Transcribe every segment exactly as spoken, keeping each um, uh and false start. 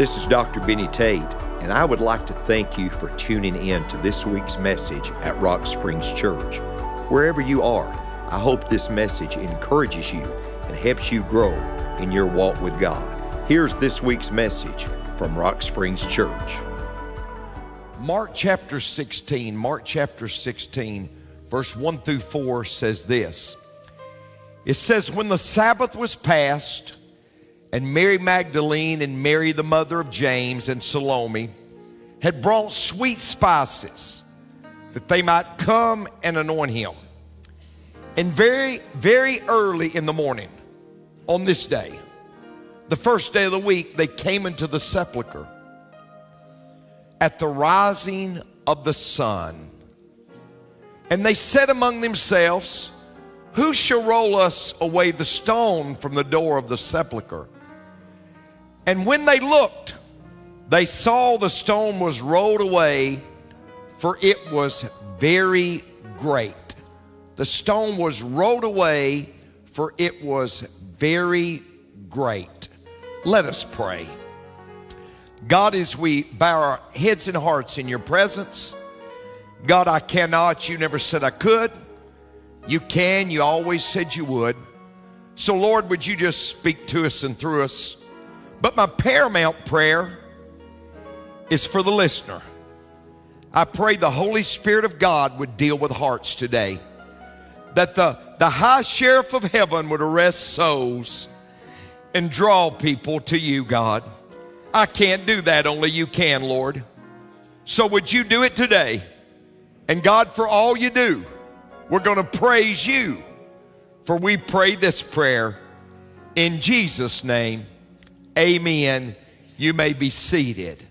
This is Doctor Benny Tate, and I would like to thank you for tuning in to this week's message at Rock Springs Church. Wherever you are, I hope this message encourages you and helps you grow in your walk with God. Here's this week's message from Rock Springs Church. Mark chapter sixteen, Mark chapter sixteen, verse one through four says this. It says, when the Sabbath was past, and Mary Magdalene and Mary the mother of James and Salome had brought sweet spices that they might come and anoint him. And very, very early in the morning on this day, the first day of the week, they came into the sepulchre at the rising of the sun. And they said among themselves, who shall roll us away the stone from the door of the sepulchre? And when they looked, they saw the stone was rolled away, for it was very great. The stone was rolled away, for it was very great. Let us pray. God, as we bow our heads and hearts in your presence, God, I cannot. You never said I could. You can. You always said you would. So, Lord, would you just speak to us and through us? But my paramount prayer is for the listener. I pray the Holy Spirit of God would deal with hearts today. That the, the high sheriff of heaven would arrest souls and draw people to you, God. I can't do that. Only you can, Lord. So would you do it today? And God, for all you do, we're going to praise you, for we pray this prayer in Jesus' name. Amen. You may be seated.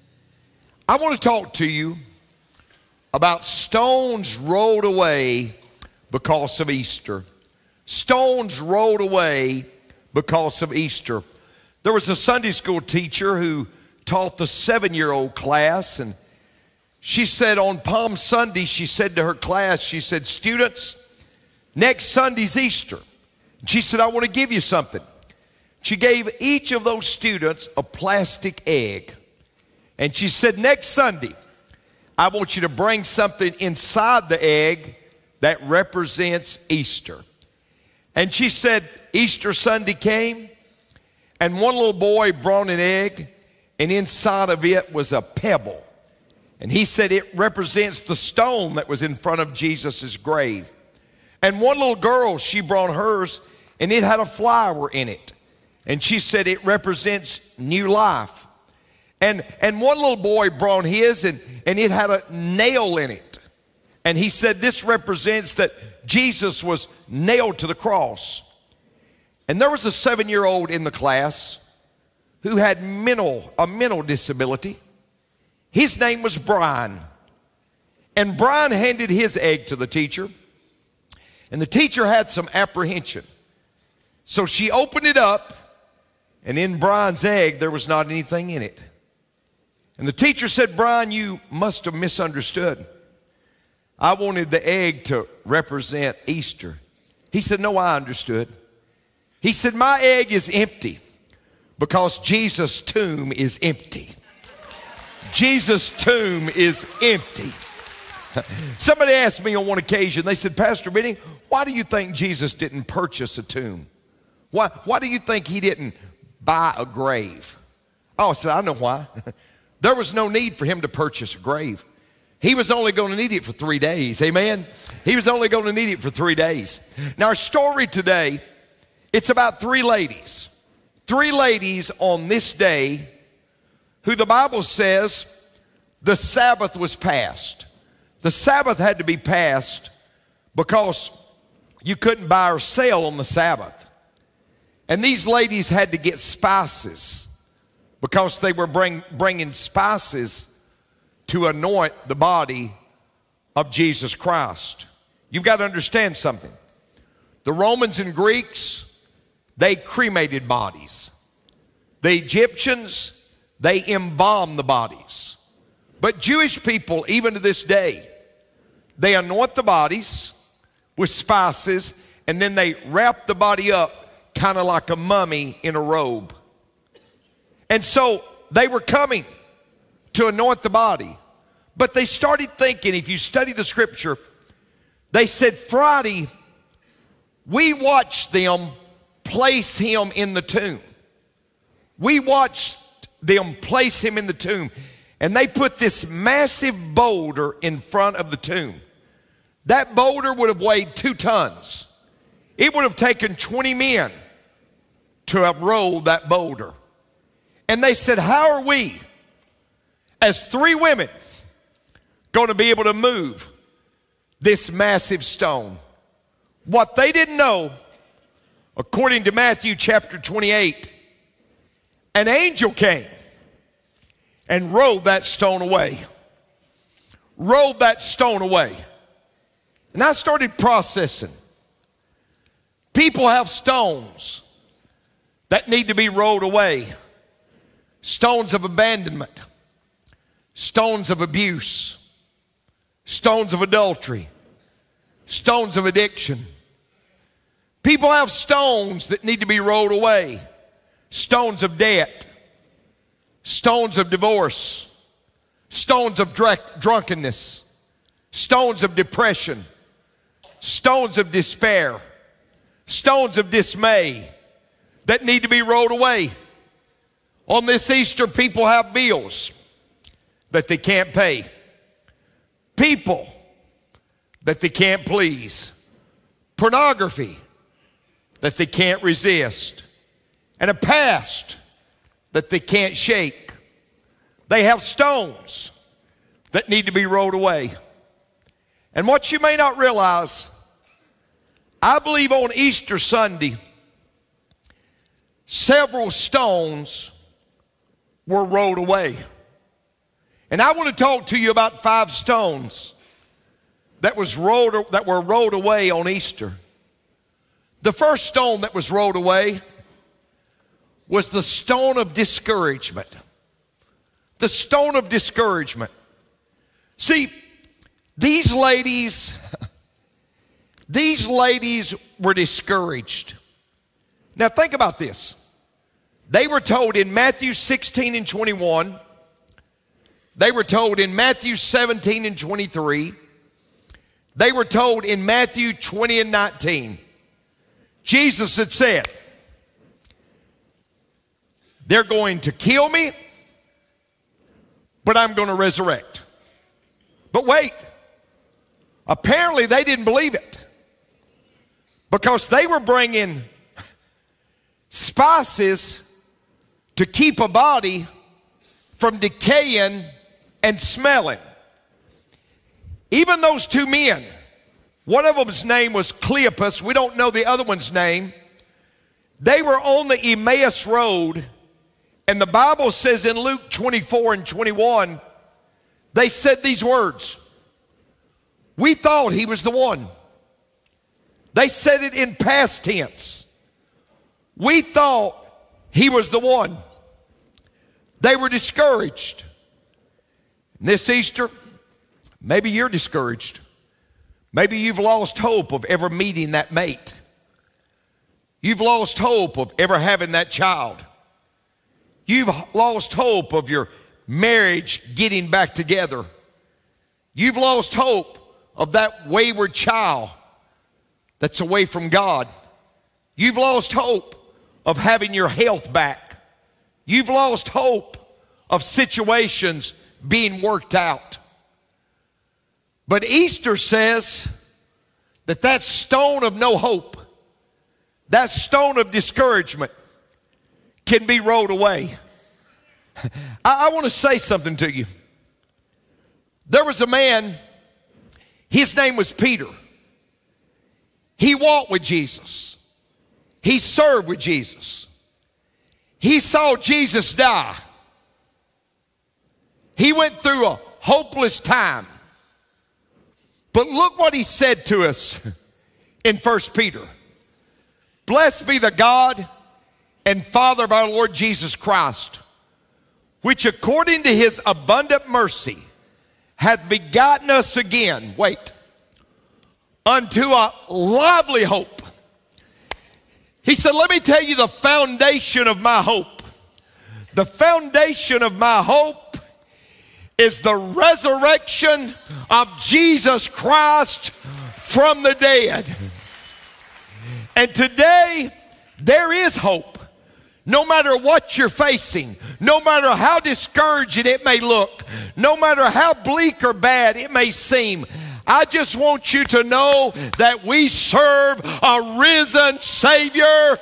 I want to talk to you about stones rolled away because of Easter. Stones rolled away because of Easter. There was a Sunday school teacher who taught the seven-year-old class, and she said on Palm Sunday, she said to her class, she said, students, next Sunday's Easter. She said, I want to give you something. She gave each of those students a plastic egg. And she said, next Sunday, I want you to bring something inside the egg that represents Easter. And she said, Easter Sunday came, and one little boy brought an egg, and inside of it was a pebble. And he said it represents the stone that was in front of Jesus' grave. And one little girl, she brought hers, and it had a flower in it. And she said it represents new life. And, and one little boy brought his, and, and it had a nail in it. And he said this represents that Jesus was nailed to the cross. And there was a seven-year-old in the class who had mental, a mental disability. His name was Brian. And Brian handed his egg to the teacher. And the teacher had some apprehension. So she opened it up, and in Brian's egg, there was not anything in it. And the teacher said, Brian, you must have misunderstood. I wanted the egg to represent Easter. He said, no, I understood. He said, my egg is empty because Jesus' tomb is empty. Jesus' tomb is empty. Somebody asked me on one occasion, they said, Pastor Benny, why do you think Jesus didn't purchase a tomb? Why, why do you think he didn't buy a grave? Oh, I said, I know why. There was no need for him to purchase a grave. He was only going to need it for three days. Amen? He was only going to need it for three days. Now, our story today, it's about three ladies. Three ladies on this day who the Bible says the Sabbath was passed. The Sabbath had to be passed because you couldn't buy or sell on the Sabbath. And these ladies had to get spices because they were bring, bringing spices to anoint the body of Jesus Christ. You've got to understand something. The Romans and Greeks, they cremated bodies. The Egyptians, they embalmed the bodies. But Jewish people, even to this day, they anoint the bodies with spices, and then they wrap the body up kind of like a mummy in a robe. And so they were coming to anoint the body. But they started thinking, if you study the scripture, they said, Friday, we watched them place him in the tomb. We watched them place him in the tomb. And they put this massive boulder in front of the tomb. That boulder would have weighed two tons. It would have taken twenty men to have rolled that boulder. And they said, how are we, as three women, going to be able to move this massive stone? What they didn't know, according to Matthew chapter twenty-eight, an angel came and rolled that stone away. Rolled that stone away. And I started processing. People have stones that need to be rolled away. Stones of abandonment. Stones of abuse. Stones of adultery. Stones of addiction. People have stones that need to be rolled away. Stones of debt. Stones of divorce. Stones of dr- drunkenness. Stones of depression. Stones of despair. Stones of dismay that need to be rolled away. On this Easter, people have bills that they can't pay. People that they can't please. Pornography that they can't resist. And a past that they can't shake. They have stones that need to be rolled away. And what you may not realize, I believe on Easter Sunday, several stones were rolled away. And I want to talk to you about five stones that was rolled that were rolled away on Easter. The first stone that was rolled away was the stone of discouragement. The stone of discouragement. See, these ladies, these ladies were discouraged. Now think about this. They were told in Matthew sixteen and twenty-one, they were told in Matthew seventeen and twenty-three, they were told in Matthew twenty and nineteen, Jesus had said, they're going to kill me, but I'm going to resurrect. But wait, apparently they didn't believe it, because they were bringing spices to keep a body from decaying and smelling. Even those two men, one of them's name was Cleopas, we don't know the other one's name. They were on the Emmaus Road, and the Bible says in Luke twenty-four and twenty-one, they said these words, we thought he was the one. They said it in past tense. We thought he was the one. They were discouraged. And this Easter, maybe you're discouraged. Maybe you've lost hope of ever meeting that mate. You've lost hope of ever having that child. You've lost hope of your marriage getting back together. You've lost hope of that wayward child that's away from God. You've lost hope of having your health back. You've lost hope of situations being worked out. But Easter says that that stone of no hope, that stone of discouragement can be rolled away. I, I want to say something to you. There was a man, his name was Peter. He walked with Jesus. He served with Jesus. He saw Jesus die. He went through a hopeless time. But look what he said to us in First Peter. Blessed be the God and Father of our Lord Jesus Christ, which according to his abundant mercy hath begotten us again, wait, unto a lively hope. He said, let me tell you the foundation of my hope. The foundation of my hope is the resurrection of Jesus Christ from the dead. And today, there is hope. No matter what you're facing, no matter how discouraging it may look, no matter how bleak or bad it may seem, I just want you to know that we serve a risen Savior.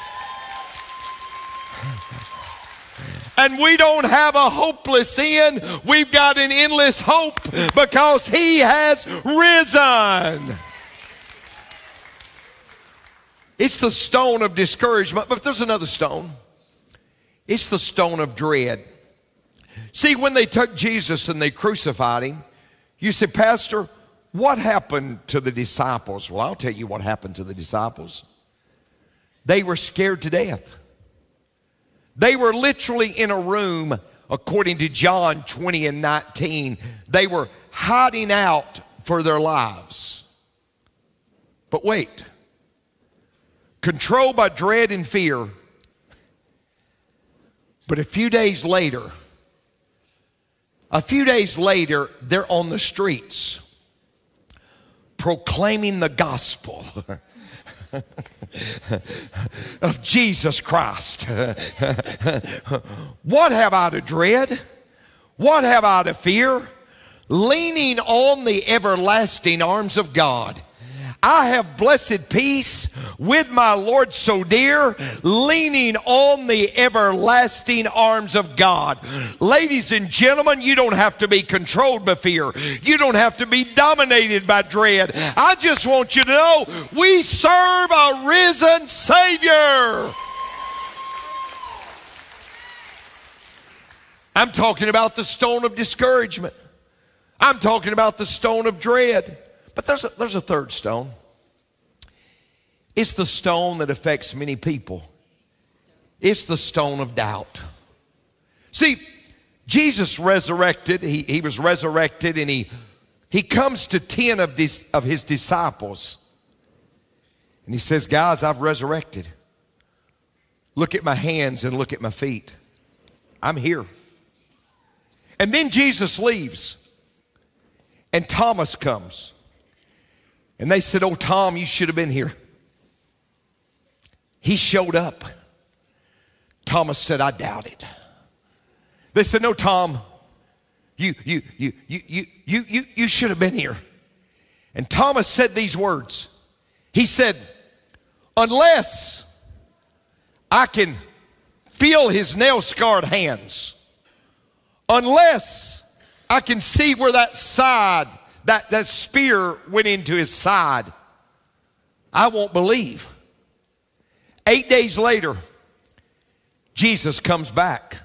And we don't have a hopeless end. We've got an endless hope because He has risen. It's the stone of discouragement, but there's another stone. It's the stone of dread. See, when they took Jesus and they crucified Him, you say, Pastor, what happened to the disciples? Well, I'll tell you what happened to the disciples. They were scared to death. They were literally in a room, according to John twenty and nineteen. They were hiding out for their lives. But wait, controlled by dread and fear. But a few days later, a few days later, they're on the streets proclaiming the gospel of Jesus Christ. What have I to dread? What have I to fear? Leaning on the everlasting arms of God. I have blessed peace with my Lord so dear, leaning on the everlasting arms of God. Ladies and gentlemen, you don't have to be controlled by fear. You don't have to be dominated by dread. I just want you to know we serve a risen Savior. I'm talking about the stone of discouragement. I'm talking about the stone of dread. But there's a, there's a third stone. It's the stone that affects many people. It's the stone of doubt. See, Jesus resurrected. He, he was resurrected, and he, he comes to ten of, this, of his disciples. And he says, guys, I've resurrected. Look at my hands and look at my feet. I'm here. And then Jesus leaves. And Thomas comes. And they said, oh, Tom, you should have been here. He showed up. Thomas said, I doubt it. They said, no, Tom, you, you, you, you, you, you, you, you should have been here. And Thomas said these words. He said, unless I can feel his nail-scarred hands, unless I can see where that side That, that spear went into his side, I won't believe. Eight days later, Jesus comes back.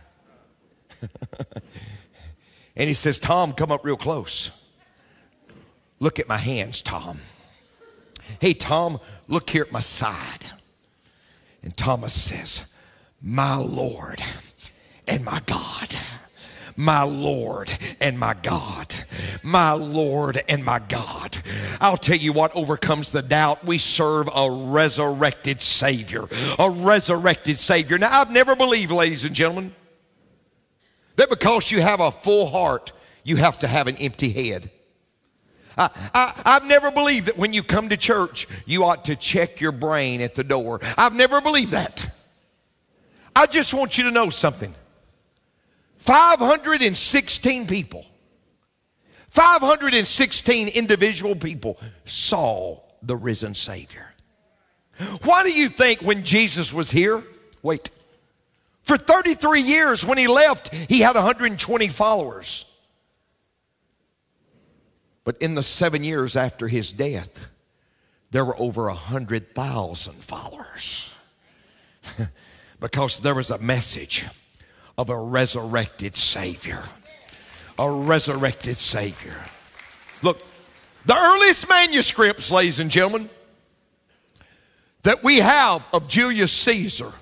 And he says, Tom, come up real close. Look at my hands, Tom. Hey, Tom, look here at my side. And Thomas says, my Lord and my God. My Lord and my God. My Lord and my God. I'll tell you what overcomes the doubt. We serve a resurrected Savior. A resurrected Savior. Now, I've never believed, ladies and gentlemen, that because you have a full heart, you have to have an empty head. I, I, I've never believed that when you come to church, you ought to check your brain at the door. I've never believed that. I just want you to know something. five hundred sixteen people, five hundred sixteen individual people saw the risen Savior. Why do you think when Jesus was here, wait, for thirty-three years when he left, he had one hundred twenty followers. But in the seven years after his death, there were over one hundred thousand followers. Because there was a message of a resurrected Savior. A resurrected Savior. Look, the earliest manuscripts, ladies and gentlemen, that we have of Julius Caesar,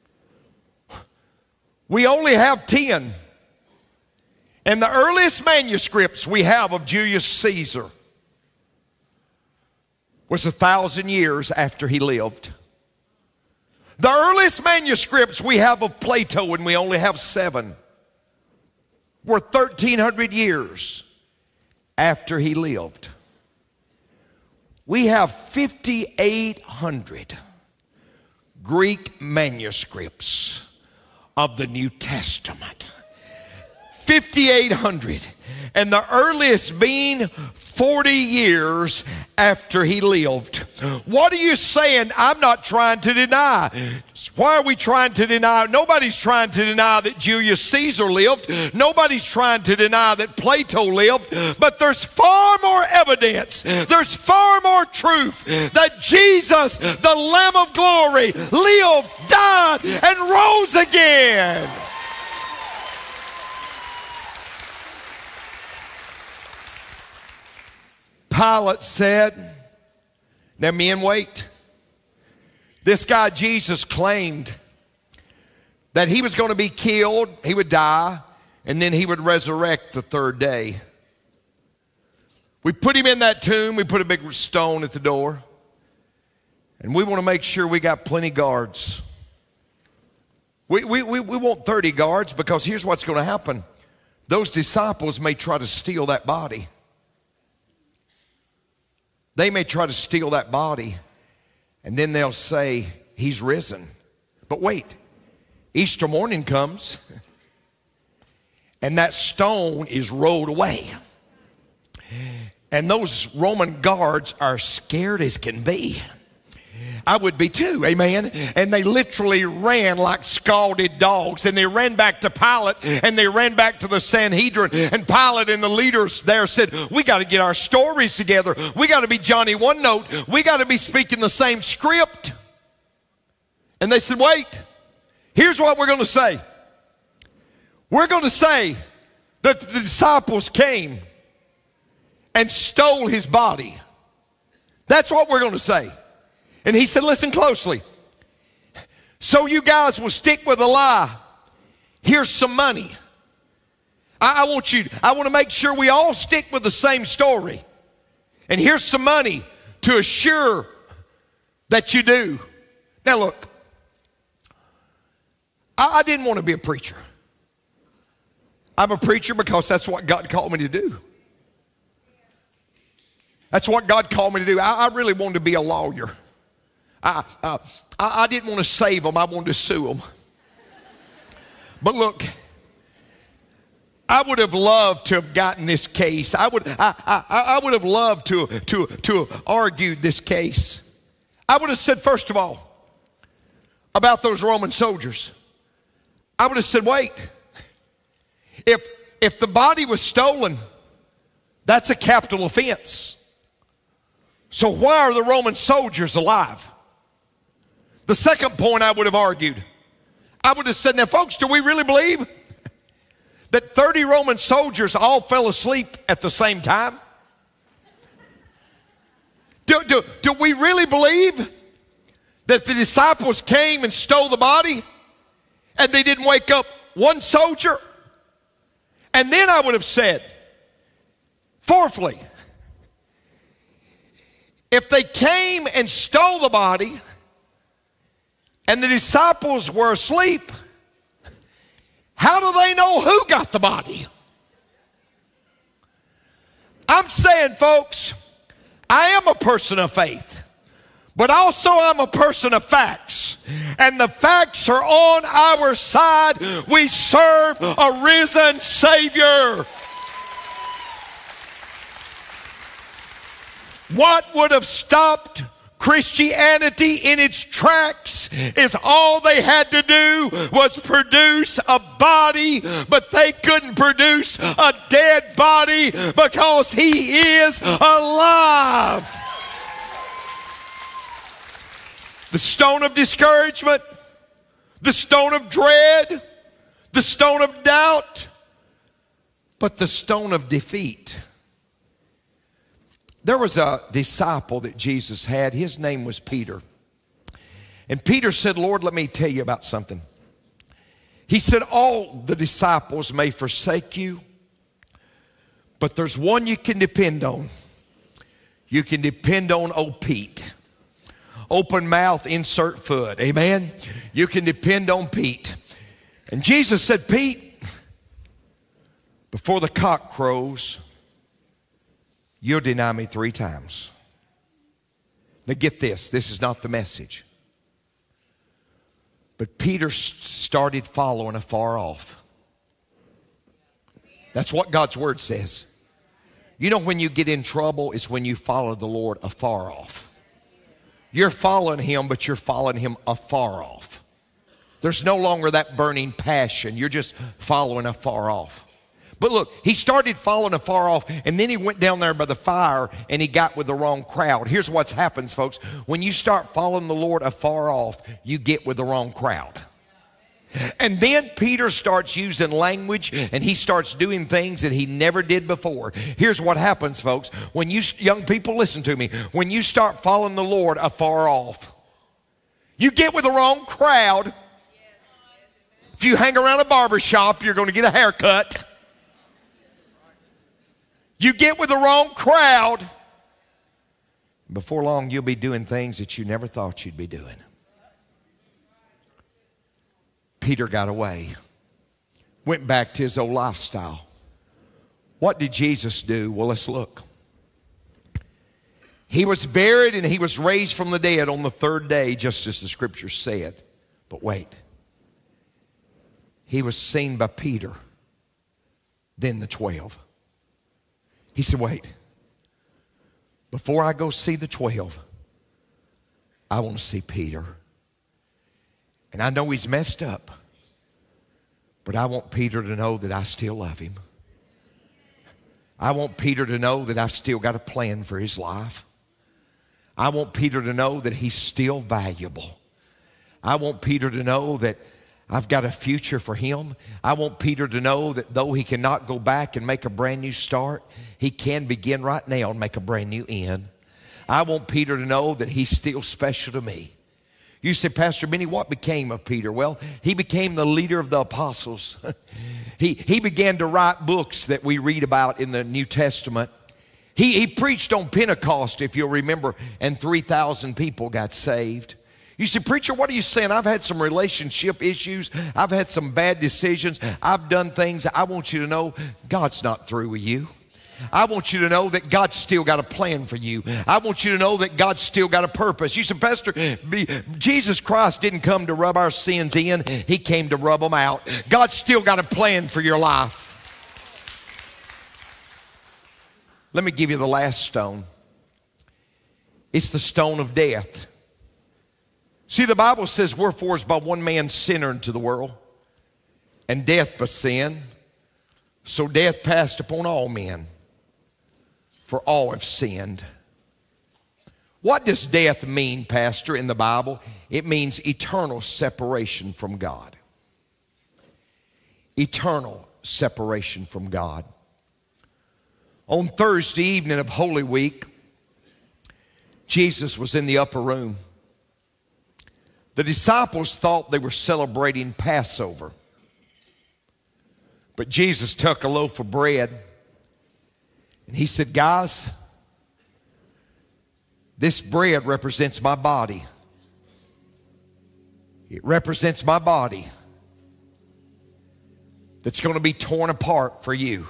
we only have ten. And the earliest manuscripts we have of Julius Caesar was a thousand years after he lived. The earliest manuscripts we have of Plato, and we only have seven, were thirteen hundred years after he lived. We have fifty-eight hundred Greek manuscripts of the New Testament. fifty-eight hundred. And the earliest being forty years after he lived. What are you saying? I'm not trying to deny. Why are we trying to deny? Nobody's trying to deny that Julius Caesar lived. Nobody's trying to deny that Plato lived. But there's far more evidence. There's far more truth that Jesus, the Lamb of glory, lived, died, and rose again. Pilate said, now men, wait. This guy Jesus claimed that he was going to be killed, he would die, and then he would resurrect the third day. We put him in that tomb, we put a big stone at the door, and we want to make sure we got plenty guards. We, we, we, we want thirty guards, because here's what's going to happen. Those disciples may try to steal that body. They may try to steal that body, and then they'll say, he's risen. But wait, Easter morning comes, and that stone is rolled away. And those Roman guards are scared as can be. I would be too, amen. And they literally ran like scalded dogs. And they ran back to Pilate, and they ran back to the Sanhedrin. And Pilate and the leaders there said, we got to get our stories together. We got to be Johnny One Note. We got to be speaking the same script. And they said, wait, here's what we're going to say. We're going to say that the disciples came and stole his body. That's what we're going to say. And he said, listen closely. So you guys will stick with a lie. Here's some money. I, I want you, I want to make sure we all stick with the same story. And here's some money to assure that you do. Now look, I, I didn't want to be a preacher. I'm a preacher because that's what God called me to do. That's what God called me to do. I, I really wanted to be a lawyer. I, uh, I, I didn't want to save them. I wanted to sue them. But look, I would have loved to have gotten this case. I would, I, I, I would have loved to, to, to argue this case. I would have said, first of all, about those Roman soldiers, I would have said, wait, if, if the body was stolen, that's a capital offense. So why are the Roman soldiers alive? The second point I would have argued, I would have said, now folks, do we really believe that thirty Roman soldiers all fell asleep at the same time? Do, do, do we really believe that the disciples came and stole the body and they didn't wake up one soldier? And then I would have said, fourthly, if they came and stole the body and the disciples were asleep, how do they know who got the body? I'm saying, folks, I am a person of faith, but also I'm a person of facts. And the facts are on our side. We serve a risen Savior. What would have stopped Christianity in its tracks is all they had to do was produce a body, but they couldn't produce a dead body because he is alive. The stone of discouragement, the stone of dread, the stone of doubt, but the stone of defeat. There was a disciple that Jesus had. His name was Peter. And Peter said, Lord, let me tell you about something. He said, all the disciples may forsake you, but there's one you can depend on. You can depend on old Pete. Open mouth, insert foot. Amen? You can depend on Pete. And Jesus said, Pete, before the cock crows, you'll deny me three times. Now get this, this is not the message. But Peter started following afar off. That's what God's word says. You know when you get in trouble is when you follow the Lord afar off. You're following him, but you're following him afar off. There's no longer that burning passion. You're just following afar off. But look, he started following afar off, and then he went down there by the fire, and he got with the wrong crowd. Here's what happens, folks. When you start following the Lord afar off, you get with the wrong crowd. And then Peter starts using language, and he starts doing things that he never did before. Here's what happens, folks. When you, young people, listen to me. When you start following the Lord afar off, you get with the wrong crowd. If you hang around a barber shop, you're going to get a haircut. You get with the wrong crowd. Before long, you'll be doing things that you never thought you'd be doing. Peter got away, went back to his old lifestyle. What did Jesus do? Well, let's look. He was buried and he was raised from the dead on the third day, just as the scripture said. But wait. He was seen by Peter, then the twelve. He said, wait, before I go see the twelve, I want to see Peter. And I know he's messed up, but I want Peter to know that I still love him. I want Peter to know that I've still got a plan for his life. I want Peter to know that he's still valuable. I want Peter to know that I've got a future for him. I want Peter to know that though he cannot go back and make a brand new start, he can begin right now and make a brand new end. I want Peter to know that he's still special to me. You say, Pastor Benny, what became of Peter? Well, he became the leader of the apostles. he, he began to write books that we read about in the New Testament. He, he preached on Pentecost, if you'll remember, and three thousand people got saved. You say, preacher, what are you saying? I've had some relationship issues. I've had some bad decisions. I've done things. I want you to know God's not through with you. I want you to know that God's still got a plan for you. I want you to know that God's still got a purpose. You said, Pastor, Jesus Christ didn't come to rub our sins in. He came to rub them out. God's still got a plan for your life. Let me give you the last stone. It's the stone of death. See, the Bible says, wherefore is by one man sin into the world, and death by sin. So death passed upon all men, for all have sinned. What does death mean, Pastor, in the Bible? It means eternal separation from God. Eternal separation from God. On Thursday evening of Holy Week, Jesus was in the upper room. The disciples thought they were celebrating Passover. But Jesus took a loaf of bread and he said, guys, this bread represents my body. It represents my body that's going to be torn apart for you.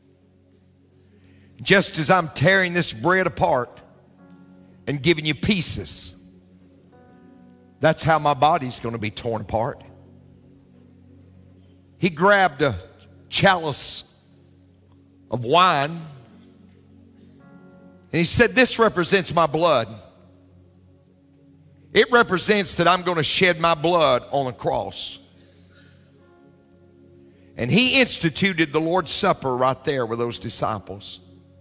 Just as I'm tearing this bread apart and giving you pieces, that's how my body's going to be torn apart. He grabbed a chalice of wine and he said, this represents my blood. It represents that I'm going to shed my blood on the cross. And he instituted the Lord's Supper right there with those disciples.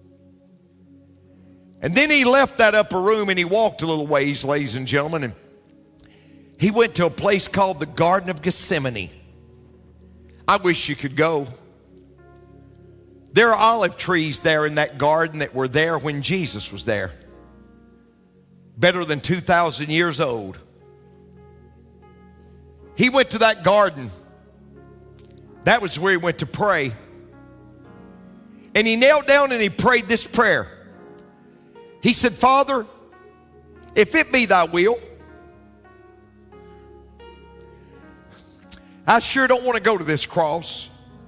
And then he left that upper room and he walked a little ways, ladies and gentlemen, and he went to a place called the Garden of Gethsemane. I wish you could go. There are olive trees there in that garden that were there when Jesus was there. Better than two thousand years old. He went to that garden. That was where he went to pray. And he knelt down and he prayed this prayer. He said, Father, if it be thy will, I sure don't want to go to this cross.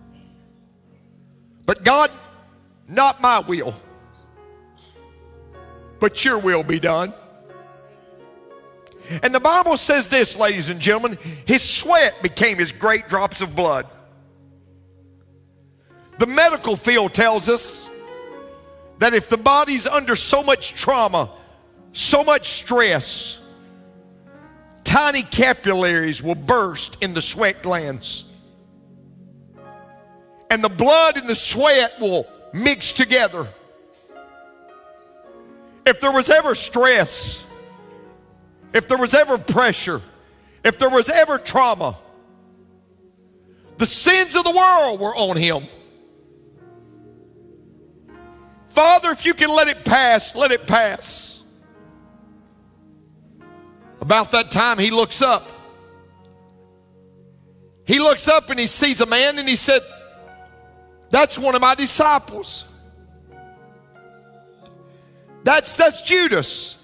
But God, not my will, but your will be done. And the Bible says this, ladies and gentlemen, his sweat became his great drops of blood. The medical field tells us that if the body's under so much trauma, so much stress, tiny capillaries will burst in the sweat glands. And the blood and the sweat will mix together. If there was ever stress, if there was ever pressure, if there was ever trauma, the sins of the world were on him. Father, if you can let it pass, let it pass. About that time, he looks up. He looks up and he sees a man and he said, that's one of my disciples. That's, that's Judas.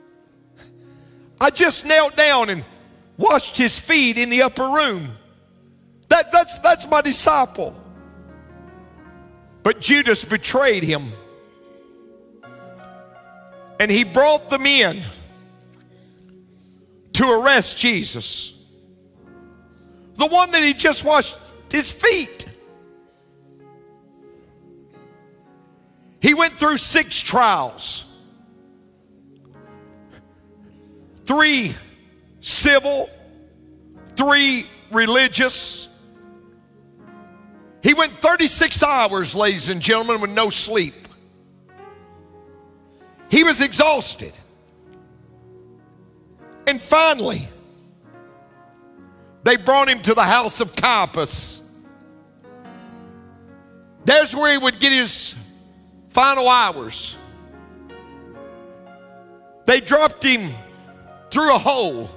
I just knelt down and washed his feet in the upper room. That, that's, that's my disciple. But Judas betrayed him. And he brought them in to arrest Jesus. The one that he just washed his feet. He went through six trials. Three civil, three religious. He went thirty-six hours, ladies and gentlemen, with no sleep. He was exhausted. And finally, they brought him to the house of Caiaphas. There's where he would get his final hours. They dropped him through a hole.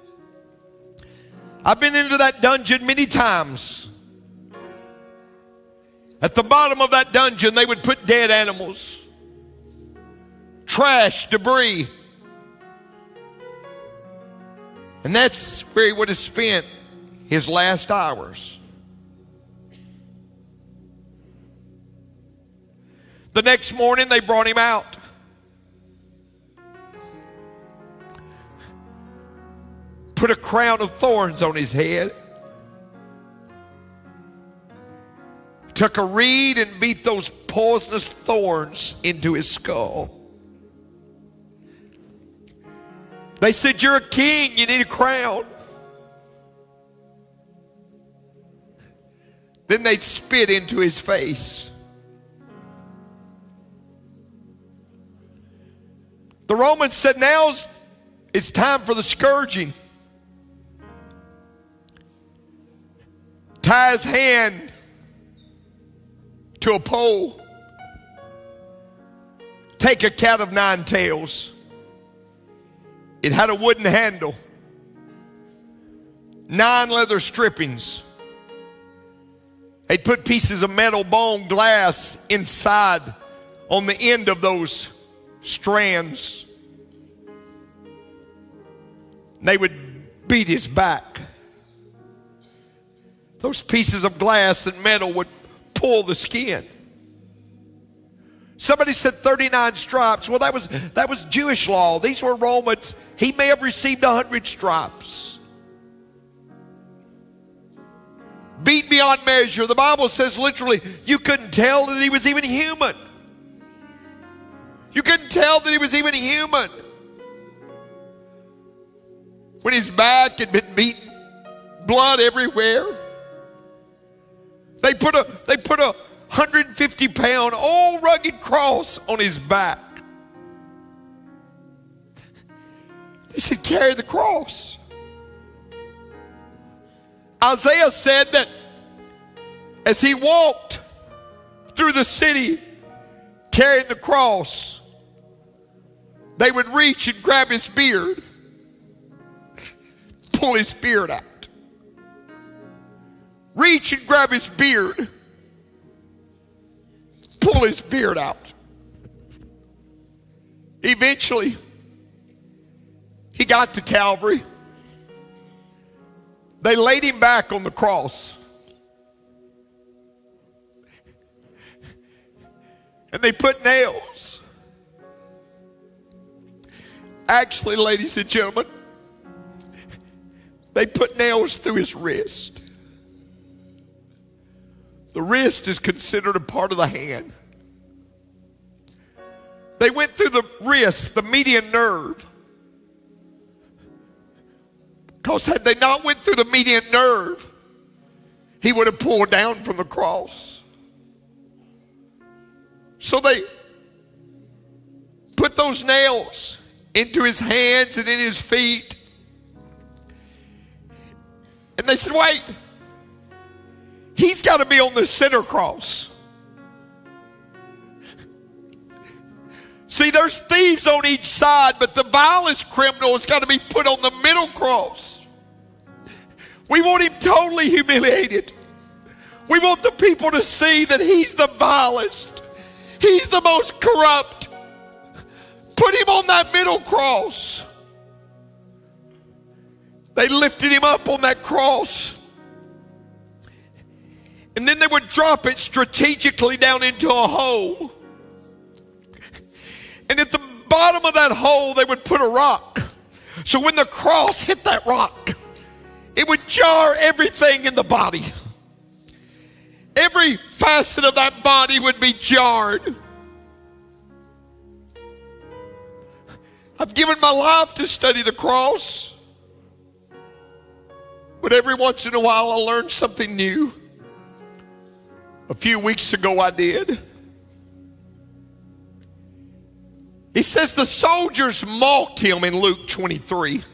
I've been into that dungeon many times. At the bottom of that dungeon, they would put dead animals, trash, debris. And that's where he would have spent his last hours. The next morning, they brought him out. Put a crown of thorns on his head. Took a reed and beat those poisonous thorns into his skull. They said, you're a king, you need a crown. Then they'd spit into his face. The Romans said, now it's time for the scourging. Tie his hand to a pole. Take a cat of nine tails. It had a wooden handle. Nine leather strippings. They'd put pieces of metal, bone, glass inside on the end of those strands. They would beat his back. Those pieces of glass and metal would pull the skin. Somebody said thirty-nine stripes. Well, that was, that was Jewish law. These were Romans. He may have received one hundred stripes. Beat beyond measure. The Bible says literally you couldn't tell that he was even human. You couldn't tell that he was even human. When his back had been beaten, blood everywhere. They put a, they put a one hundred fifty pound old rugged cross on his back. They said, carry the cross. Isaiah said that as he walked through the city carrying the cross, they would reach and grab his beard, pull his beard out. Reach and grab his beard, pull his beard out. Eventually, he got to Calvary. They laid him back on the cross. And they put nails. Actually, ladies and gentlemen, they put nails through his wrist. The wrist is considered a part of the hand. They went through the wrist, the median nerve. Because had they not went through the median nerve, he would have pulled down from the cross. So they put those nails into his hands and in his feet. And they said, wait, he's got to be on the center cross. See, there's thieves on each side, but the vilest criminal has got to be put on the middle cross. We want him totally humiliated. We want the people to see that he's the vilest. He's the most corrupt. Put him on that middle cross. They lifted him up on that cross. And then they would drop it strategically down into a hole. And at the bottom of that hole, they would put a rock. So when the cross hit that rock, it would jar everything in the body. Every facet of that body would be jarred. I've given my life to study the cross. But every once in a while, I learn something new. A few weeks ago, I did. He says the soldiers mocked him in Luke twenty-three.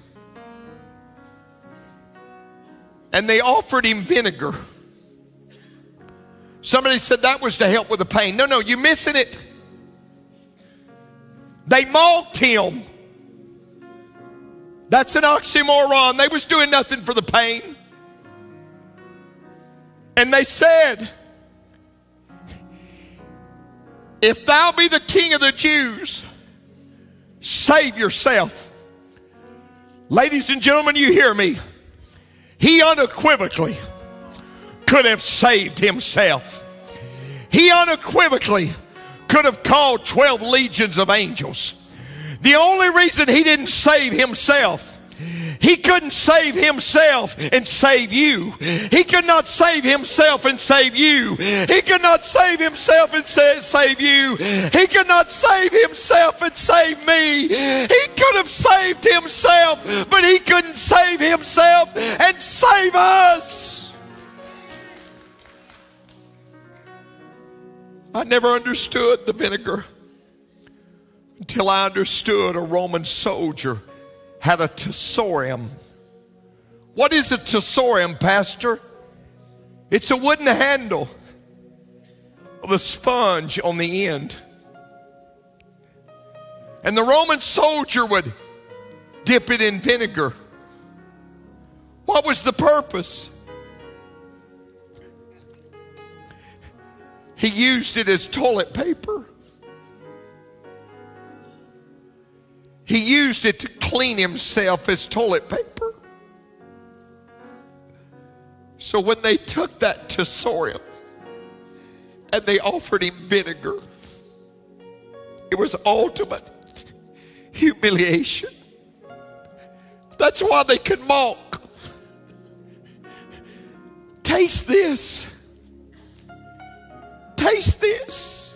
And they offered him vinegar. Somebody said that was to help with the pain. No, no, you're missing it. They mocked him. That's an oxymoron. They was doing nothing for the pain. And they said, if thou be the king of the Jews, save yourself. Ladies and gentlemen, you hear me. He unequivocally could have saved himself. He unequivocally could have called twelve legions of angels. The only reason he didn't save himself, he couldn't save himself and save you. He could not save himself and save you. He could not save himself and sa- save you. He could not save himself and save me. He could have saved himself, but he couldn't save himself and save us. I never understood the vinegar until I understood a Roman soldier had a tesorium. What is a tesorium, Pastor? It's a wooden handle with a sponge on the end. And the Roman soldier would dip it in vinegar. What was the purpose? He used it as toilet paper. He used it to clean himself as toilet paper. So when they took that tesorium and they offered him vinegar, it was ultimate humiliation. That's why they could mock. Taste this. Taste this.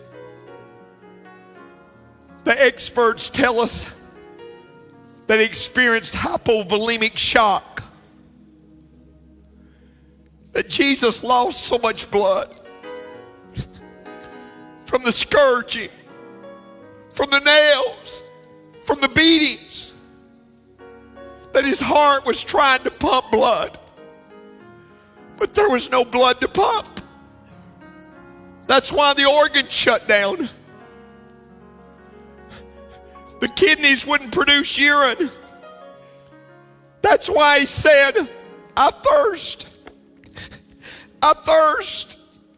The experts tell us that he experienced hypovolemic shock. That Jesus lost so much blood from the scourging, from the nails, from the beatings, that his heart was trying to pump blood, but there was no blood to pump. That's why the organs shut down. The kidneys wouldn't produce urine. That's why he said, I thirst. I thirst.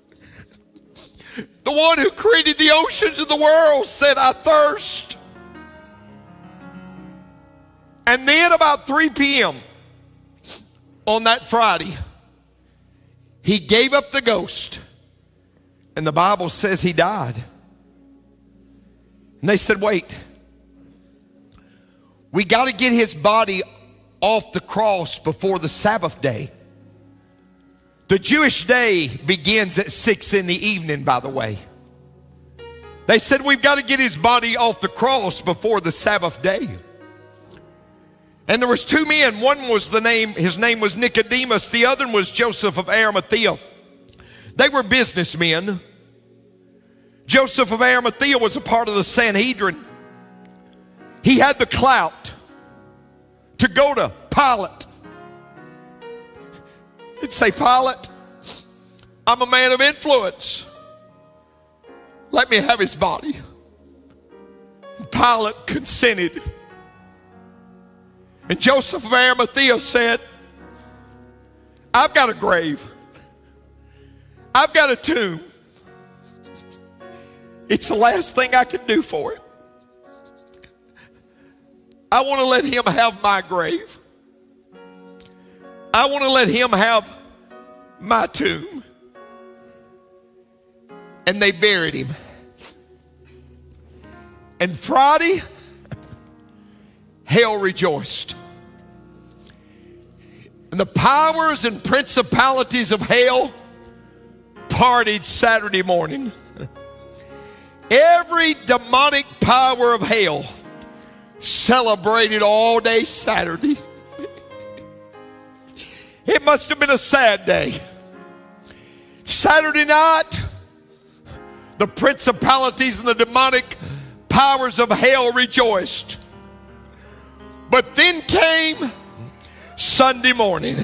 The one who created the oceans of the world said, I thirst. And then about three p.m., on that Friday, he gave up the ghost. And the Bible says he died. And they said, wait, we got to get his body off the cross before the Sabbath day. The Jewish day begins at six in the evening, by the way. They said, we've got to get his body off the cross before the Sabbath day. And there was two men. One was the name, his name was Nicodemus. The other was Joseph of Arimathea. They were businessmen. Joseph of Arimathea was a part of the Sanhedrin. He had the clout to go to Pilate and say, Pilate, I'm a man of influence. Let me have his body. And Pilate consented. And Joseph of Arimathea said, I've got a grave. I've got a tomb. It's the last thing I can do for it. I want to let him have my grave. I want to let him have my tomb. And they buried him. And Friday, hell rejoiced. And the powers and principalities of hell partied Saturday morning. Every demonic power of hell celebrated all day Saturday. It must have been a sad day. Saturday night, the principalities and the demonic powers of hell rejoiced. But then came Sunday morning.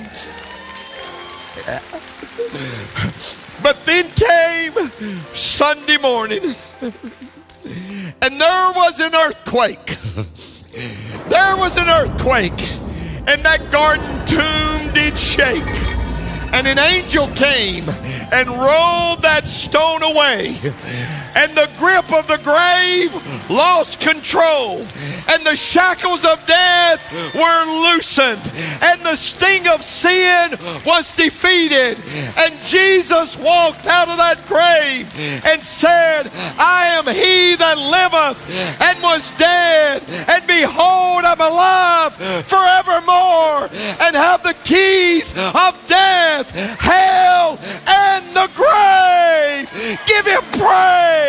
But then came Sunday morning. And there was an earthquake. There was an earthquake. And that garden tomb did shake. And an angel came and rolled that stone away. And the grip of the grave lost control. And the shackles of death were loosened. And the sting of sin was defeated. And Jesus walked out of that grave and said, I am he that liveth and was dead. And behold, I'm alive forevermore. And have the keys of death, hell, and the grave. Give him praise.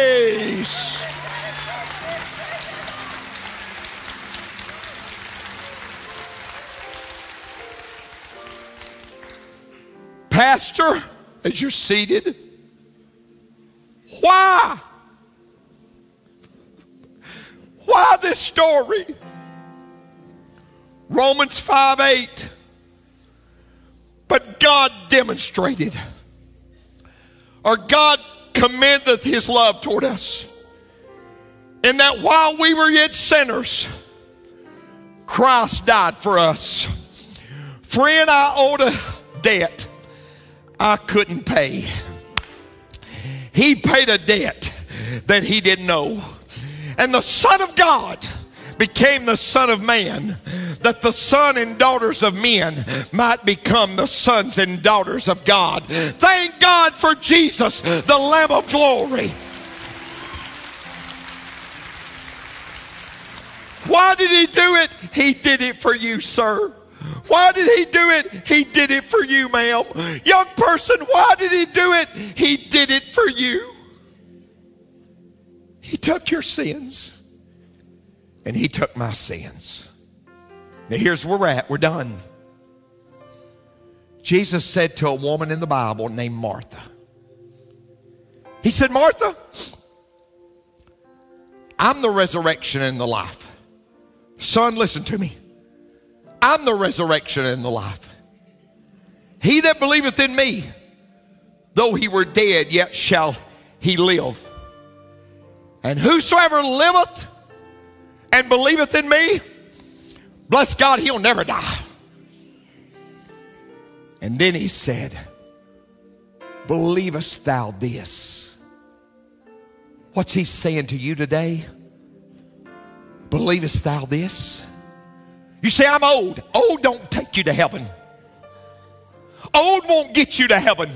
Pastor, as you're seated, why? Why this story? Romans five eight. But God demonstrated, or God commendeth his love toward us, in that while we were yet sinners, Christ died for us. Friend, I owed a debt I couldn't pay. He paid a debt that he didn't know. And the Son of God became the Son of Man, that the son and daughters of men might become the sons and daughters of God. Thank God for Jesus, the Lamb of glory. Why did he do it? He did it for you, sir. Why did he do it? He did it for you, ma'am. Young person, why did he do it? He did it for you. He took your sins and he took my sins. Now here's where we're at. We're done. Jesus said to a woman in the Bible named Martha. He said, Martha, I'm the resurrection and the life. Son, listen to me. I'm the resurrection and the life. He that believeth in me, though he were dead, yet shall he live. And whosoever liveth and believeth in me, bless God, he'll never die. And then he said, believest thou this? What's he saying to you today? Believest thou this? You say, I'm old. Old don't take you to heaven. Old won't get you to heaven.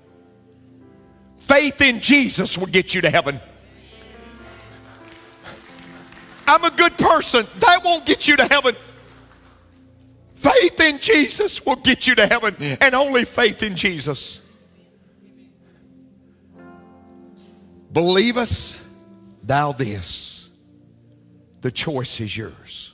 Faith in Jesus will get you to heaven. I'm a good person. That won't get you to heaven. Faith in Jesus will get you to heaven, and only faith in Jesus. Believest thou this? The choice is yours.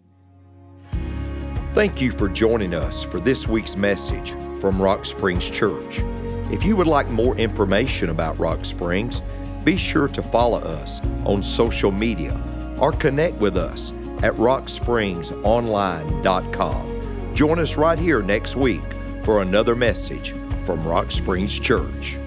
Thank you for joining us for this week's message from Rock Springs Church. If you would like more information about Rock Springs, be sure to follow us on social media or connect with us at rock springs online dot com. Join us right here next week for another message from Rock Springs Church.